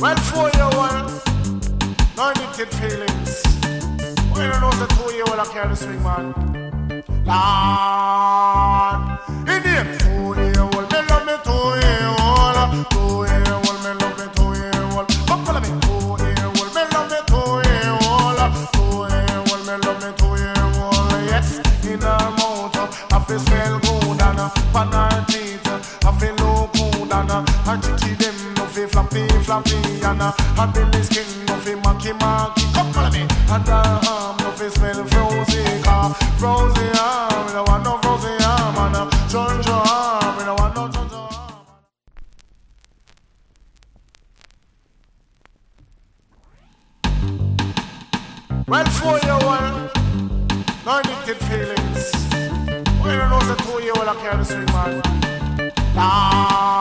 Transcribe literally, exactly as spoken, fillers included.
Well, four year old, no addicted feelings. Well, you know the two year old I carry the swing, man. Lord, in the two year old, me love me two year old. Two year old, me love me two year old. Come follow me, two year old, me love me two year old. Two year old, me love me two year old. Yes, in her mouth, I feel smell good and pan her teeth, I feel look good and her chichi them no feel flappy flappy and her belly skin no feel macky macky. Come follow me, and her arm no feel smell frozy, car frozy arm, we don't want no frozy arm and a Jojo arm, we don't want no Jojo arm. Well, four year old, no addicted feelings. Well, you know the two year old I carry the swing, man. Nah.